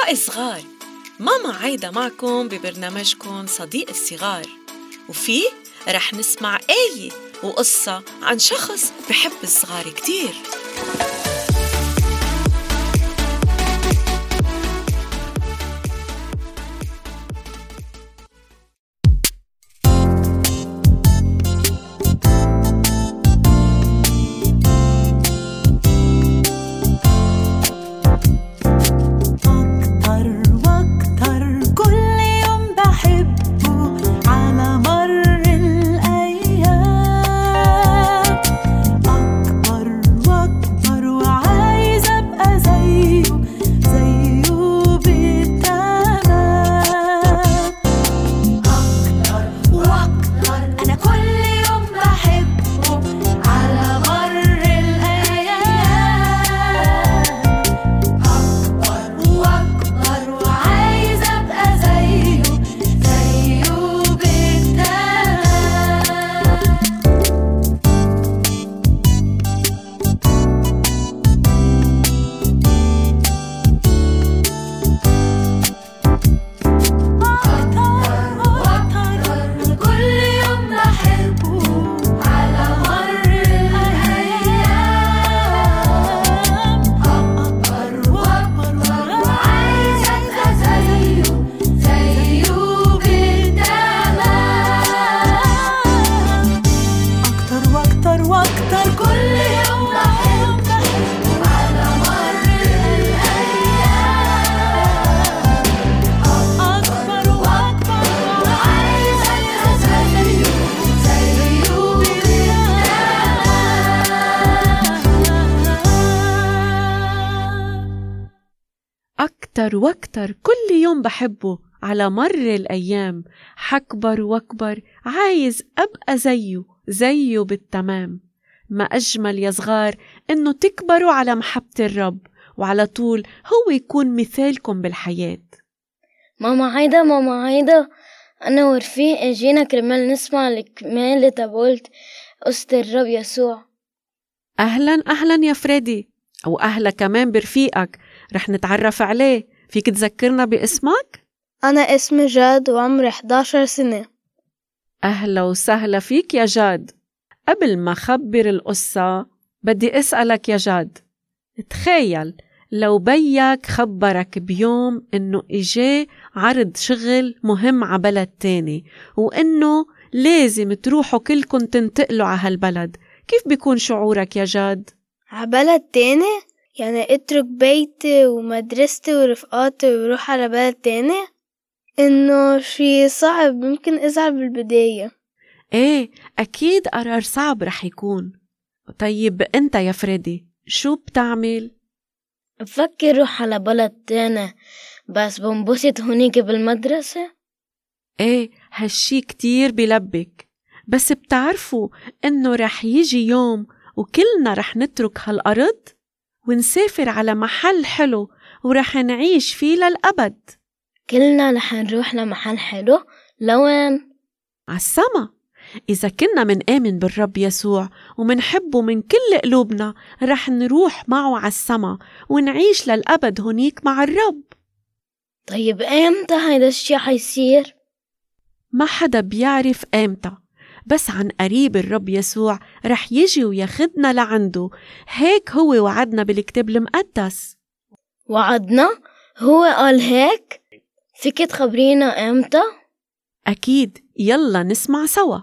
أصدقائي الصغار، ماما عايدة معكم ببرنامجكم صديق الصغار، وفيه رح نسمع آية وقصة عن شخص بحب الصغار كتير. أكتر وأكتر كل يوم بحبه على مر الأيام، حكبر وأكبر عايز أبقى زيه بالتمام. ما أجمل يا صغار إنه تكبروا على محبة الرب، وعلى طول هو يكون مثالكم بالحياة. ماما عايدة، أنا ورفيق اجينا كرمال نسمع الكمالة تبولت قصة الرب يسوع. أهلا يا فريدي، وأهلا كمان برفيقك، رح نتعرف عليه. فيك تذكرنا باسمك؟ أنا اسمي جاد وعمري 11 سنة. أهلا وسهلا فيك يا جاد. قبل ما خبر القصة بدي أسألك يا جاد، تخيل لو بيك خبرك بيوم إنه إجي عرض شغل مهم على بلد تاني، وإنه لازم تروحوا كلكم تنتقلوا على هالبلد، كيف بيكون شعورك يا جاد؟ على بلد تاني؟ يعني اترك بيتي ومدرستي ورفقاتي وروح على بلد تاني؟ إنه شي صعب، ممكن أزعل بالبداية. إيه أكيد قرار صعب رح يكون. طيب أنت يا فريدي شو بتعمل؟ بفكر روح على بلد تاني، بس بنبسط هونيك بالمدرسة. إيه هالشي كتير بلبك، بس بتعرفوا إنه رح يجي يوم وكلنا رح نترك هالأرض ونسافر على محل حلو ورح نعيش فيه للأبد. كلنا رح نروح لمحل حلو؟ لوين؟ عالسما. إذا كنا منآمن بالرب يسوع ومنحبه من كل قلوبنا رح نروح معه عالسما ونعيش للأبد هنيك مع الرب. طيب إمتى هيدا الشي حيصير؟ ما حدا بيعرف إمتى، بس عن قريب الرب يسوع رح يجي وياخدنا لعنده، هيك هو وعدنا بالكتاب المقدس. وعدنا؟ هو قال هيك؟ فيك تخبرينا إمتى؟ أكيد، يلا نسمع سوا.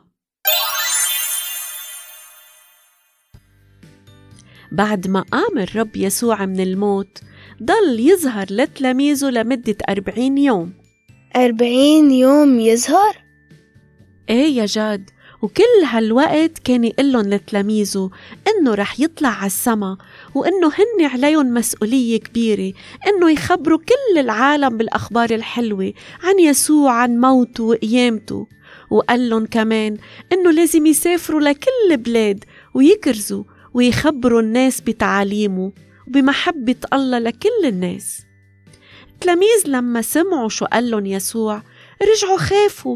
بعد ما قام الرب يسوع من الموت ضل يظهر لتلاميذه لمدة 40 يوم. 40 يوم يظهر؟ إيه يا جاد، وكل هالوقت كان يقلن لتلاميذه إنه رح يطلع عالسما، وإنه هن عليهم مسؤولية كبيرة إنه يخبروا كل العالم بالأخبار الحلوة عن يسوع، عن موته وقيامته. وقالن كمان إنه لازم يسافروا لكل بلاد ويكرزوا ويخبروا الناس بتعاليمه وبمحبة الله لكل الناس. التلاميذ لما سمعوا شو قالن يسوع رجعوا خافوا.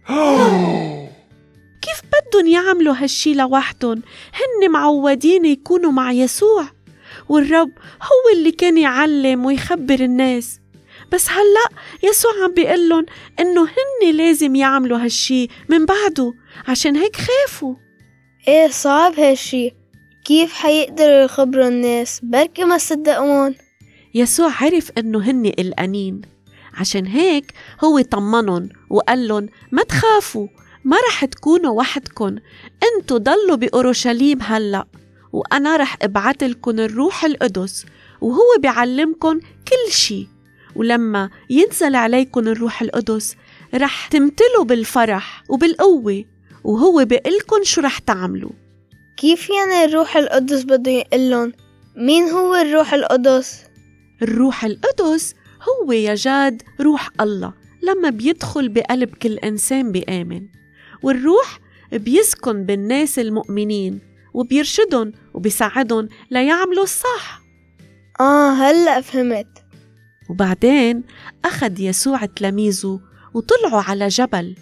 كيف بدهم يعملوا هالشي لوحدهم؟ هن معودين يكونوا مع يسوع، والرب هو اللي كان يعلم ويخبر الناس. بس هلأ يسوع عم بيقلن إنه هن لازم يعملوا هالشي من بعده، عشان هيك خافوا. ايه صعب هالشي، كيف حيقدروا يخبروا الناس؟ بركي ما صدقون. يسوع عرف إنه هن قلقانين، عشان هيك هو طمنن وقالن ما تخافوا، ما رح تكونوا وحدكن، انتوا ضلوا بأورشليم هلأ، وأنا رح ابعتلكن الروح القدس وهو بيعلمكن كل شي، ولما ينزل عليكن الروح القدس رح تمتلوا بالفرح وبالقوة، وهو بيقلكن شو رح تعملوا. كيف يعني الروح القدس بده يقلن؟ مين هو الروح القدس؟ الروح القدس هو يا جاد روح الله لما بيدخل بقلب كل إنسان بيآمن، والروح بيسكن بالناس المؤمنين وبيرشدهم وبيساعدهم ليعملوا الصح. هلأ فهمت. وبعدين أخذ يسوع تلاميذه وطلعوا على جبل،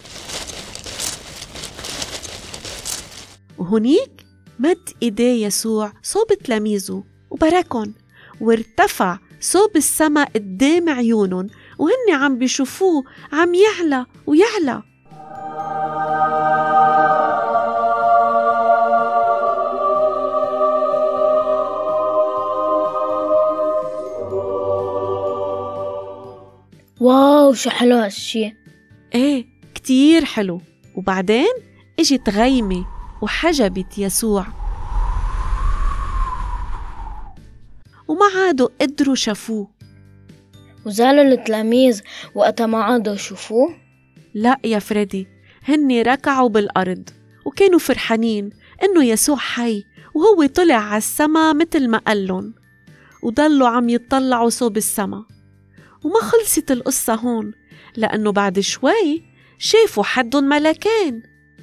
وهنيك مد إيديه يسوع صوب تلاميذه وباركن، وارتفع صوب السما قدام عيونهم، وهن عم بيشوفوه عم يعلى ويعلى. واو شو حلو هالشي. ايه كتير حلو. وبعدين اجت غيمة وحجبت يسوع، وما عادوا قدروا شافوه. وزعلوا التلاميذ وقتها ما عادوا يشوفوه؟ لا يا فريدي، هن ركعوا بالأرض وكانوا فرحانين إنه يسوع حي وهو طلع على السما مثل ما قالن، وضلوا عم يتطلعوا صوب السما. وما خلصت القصة هون، لأنه بعد شوي شافوا حدهم ملكين.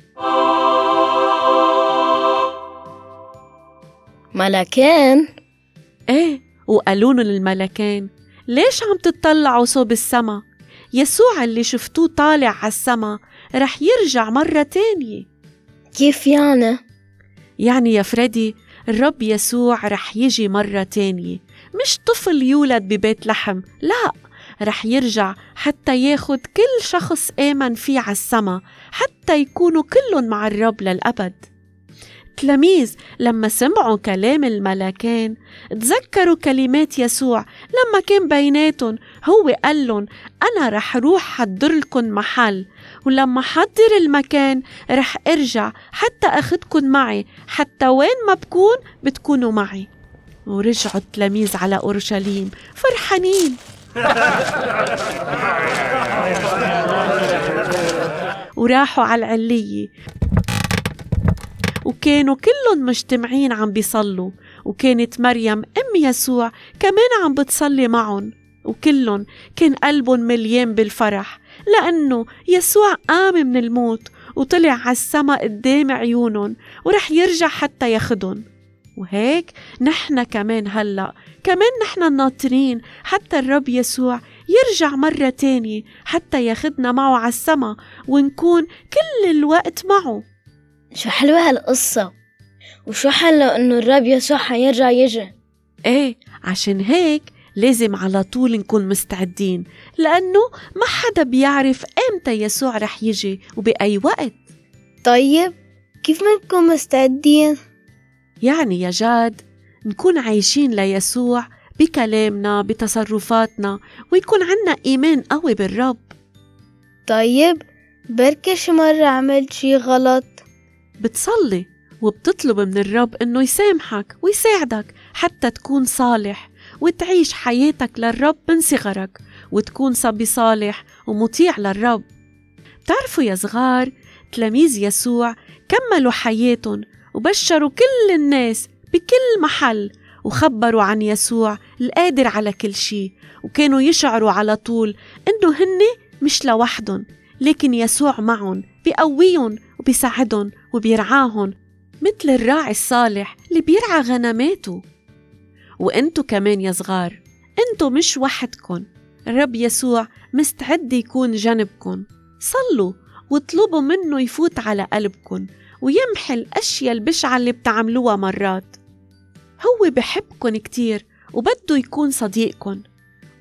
ملكين؟ ايه، وقالون للملكين ليش عم تتطلعوا صوب السما؟ يسوع اللي شفتوه طالع على السما رح يرجع مرة تانية. كيف يعني؟ يعني يا فريدي الرب يسوع رح يجي مرة تانية، مش طفل يولد ببيت لحم، لا، رح يرجع حتى ياخد كل شخص آمن فيه على السما، حتى يكونوا كلهم مع الرب للأبد. تلاميذ لما سمعوا كلام الملكين تذكروا كلمات يسوع لما كان بيناتهم، هو قالن أنا رح روح حضرلكن محل، ولما حضر المكان رح أرجع حتى أخدكن معي، حتى وين ما بكون بتكونوا معي. ورجعوا التلاميذ على أورشليم فرحانين. وراحوا على العلية، وكانوا كلهم مجتمعين عم بيصلوا، وكانت مريم أم يسوع كمان عم بتصلي معهم، وكلهم كان قلبهم مليان بالفرح لأنه يسوع قام من الموت وطلع على السما قدام عيونهم، ورح يرجع حتى ياخدهم. وهيك نحن كمان هلأ نحن ناطرين حتى الرب يسوع يرجع مرة تانية حتى ياخدنا معه على السما ونكون كل الوقت معه. شو حلوة هالقصة، وشو حلو إنه الرب يسوع حيرجع يجي. ايه، عشان هيك لازم على طول نكون مستعدين، لأنه ما حدا بيعرف امتى يسوع رح يجي وبأي وقت. طيب كيف منكم مستعدين؟ يعني يا جاد نكون عايشين ليسوع بكلامنا بتصرفاتنا، ويكون عنا إيمان قوي بالرب. طيب بركي شي مرة عملت شي غلط، بتصلي وبتطلب من الرب إنه يسامحك ويساعدك حتى تكون صالح وتعيش حياتك للرب من صغرك، وتكون صبي صالح ومطيع للرب. بتعرفوا يا صغار، تلاميذ يسوع كملوا حياتهم وبشروا كل الناس بكل محل، وخبروا عن يسوع القادر على كل شيء، وكانوا يشعروا على طول إنه هن مش لوحدهم، لكن يسوع معهم بيقويهم وبيساعدهم وبيرعاهم مثل الراعي الصالح اللي بيرعى غنماته. وانتو كمان يا صغار، انتو مش وحدكن، الرب يسوع مستعد يكون جنبكن. صلوا واطلبوا منه يفوت على قلبكن ويمحي الأشياء البشعة اللي بتعملوها مرات. هو بحبكن كتير وبده يكون صديقكن،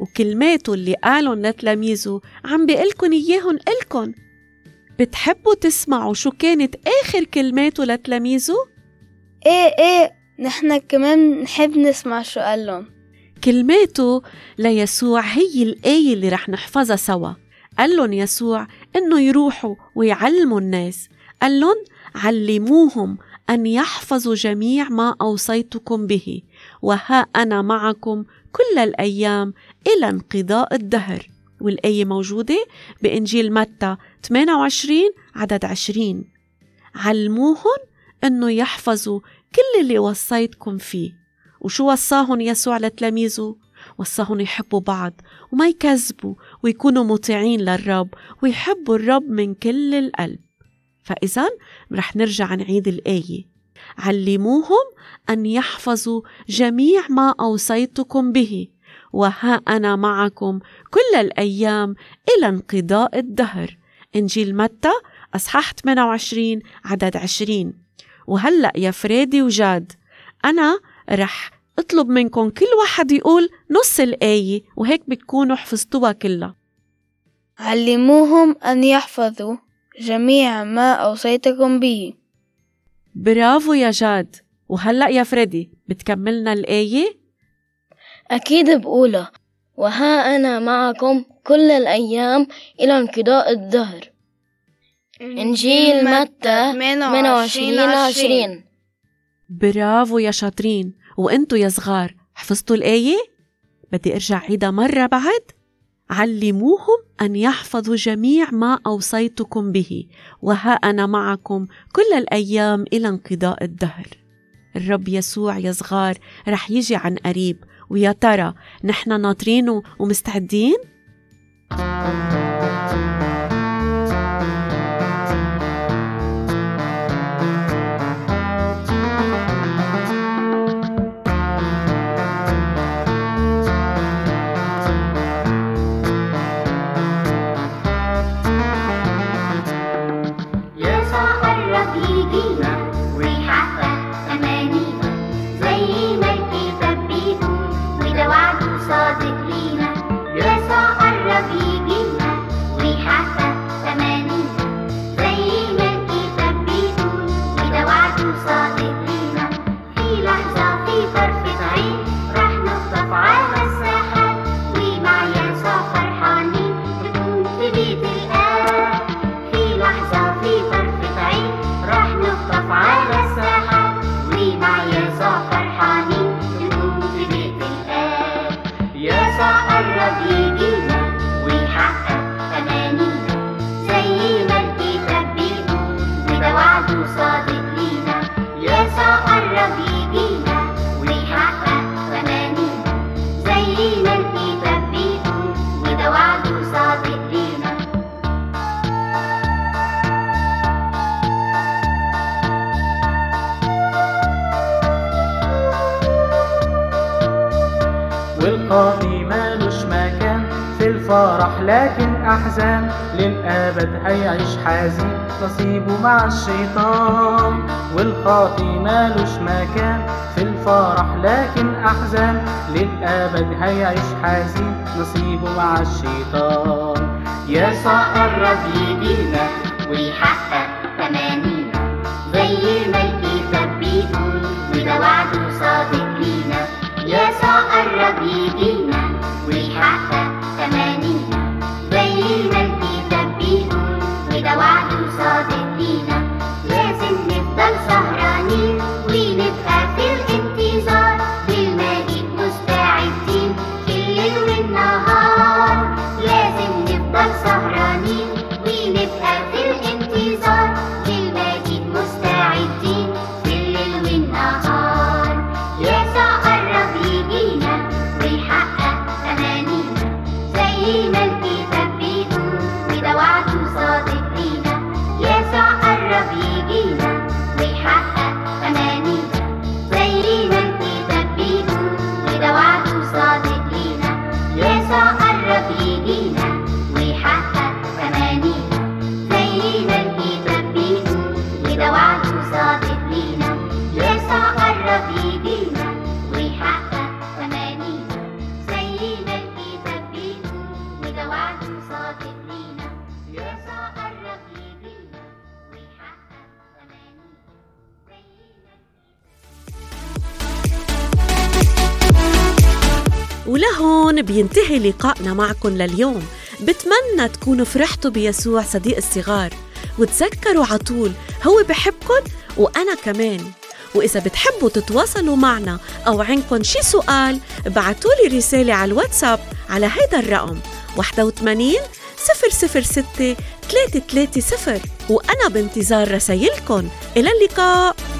وكلماته اللي قالن لتلاميذه عم بيقلكن إياهن إلكن. بتحبوا تسمعوا شو كانت آخر كلماته لتلاميذه؟ إيه نحن كمان نحب نسمع شو قالن. كلماته ليسوع هي الآية اللي رح نحفظها سوا. قالن يسوع إنه يروحوا ويعلموا الناس. قالن علموهم أن يحفظوا جميع ما أوصيتكم به، وها أنا معكم كل الأيام إلى انقضاء الدهر. والآية موجودة بإنجيل متى 28 عدد 20. علموهم أنه يحفظوا كل اللي وصيتكم فيه. وشو وصاهم يسوع لتلاميذه؟ وصاهم يحبوا بعض وما يكذبوا ويكونوا مطيعين للرب ويحبوا الرب من كل القلب. فإذن رح نرجع نعيد الآية. علموهم أن يحفظوا جميع ما أوصيتكم به، وها أنا معكم كل الأيام إلى انقضاء الدهر. إنجيل متى أصحاح 28 عدد 20. وهلأ يا فريدي وجاد، أنا رح أطلب منكم كل واحد يقول نص الآية، وهيك بتكونوا حفظتوها كلها. علموهم أن يحفظوا جميع ما أوصيتكم به. برافو يا جاد. وهلأ يا فريدي بتكملنا الآية؟ أكيد بقولها، وها أنا معكم كل الأيام إلى انقضاء الدهر. إنجيل متى 28:20. برافو يا شاطرين. وإنتوا يا صغار حفظتوا الآية؟ بدي أرجع عيدها مرة بعد. علموهم أن يحفظوا جميع ما أوصيتكم به، وها أنا معكم كل الأيام إلى انقضاء الدهر. الرب يسوع يا صغار رح يجي عن قريب، ويا ترى نحن ناطرينه ومستعدين؟ والقاضي مالوش مكان في الفرح لكن أحزان، للأبد هيعيش حزين نصيبه مع الشيطان. والخاطي مالوش مكان في الفرح لكن أحزان، للأبد هيعيش حزين نصيبه مع الشيطان. يسوع قرب يجينا ويحقق تمانينا زي ما الكتاب بيقول، وده وعده صادق لينا. يسوع قرب يجينا ويحقق تمانينا زي ما الكتاب بيقول، وده وعده صادق لينا. لازم نفضل سهرانين ونبقى في الانتظار للمجيء مستعدين الليل والنهار. لازم نفضل سهرانين ونبقى في الانتظار للمجيء مستعدين الليل والنهار. يسوع قرب يجينا ويحقق ولهون بينتهي لقائنا معكم لليوم. بتمنى تكونوا فرحتوا بيسوع صديق الصغار، وتذكروا عطول هو بحبكن وأنا كمان. وإذا بتحبوا تتواصلوا معنا أو عندكن شي سؤال، بعتولي رسالة على الواتساب على هيدا الرقم 81 006 330، وأنا بانتظار رسايلكن. إلى اللقاء.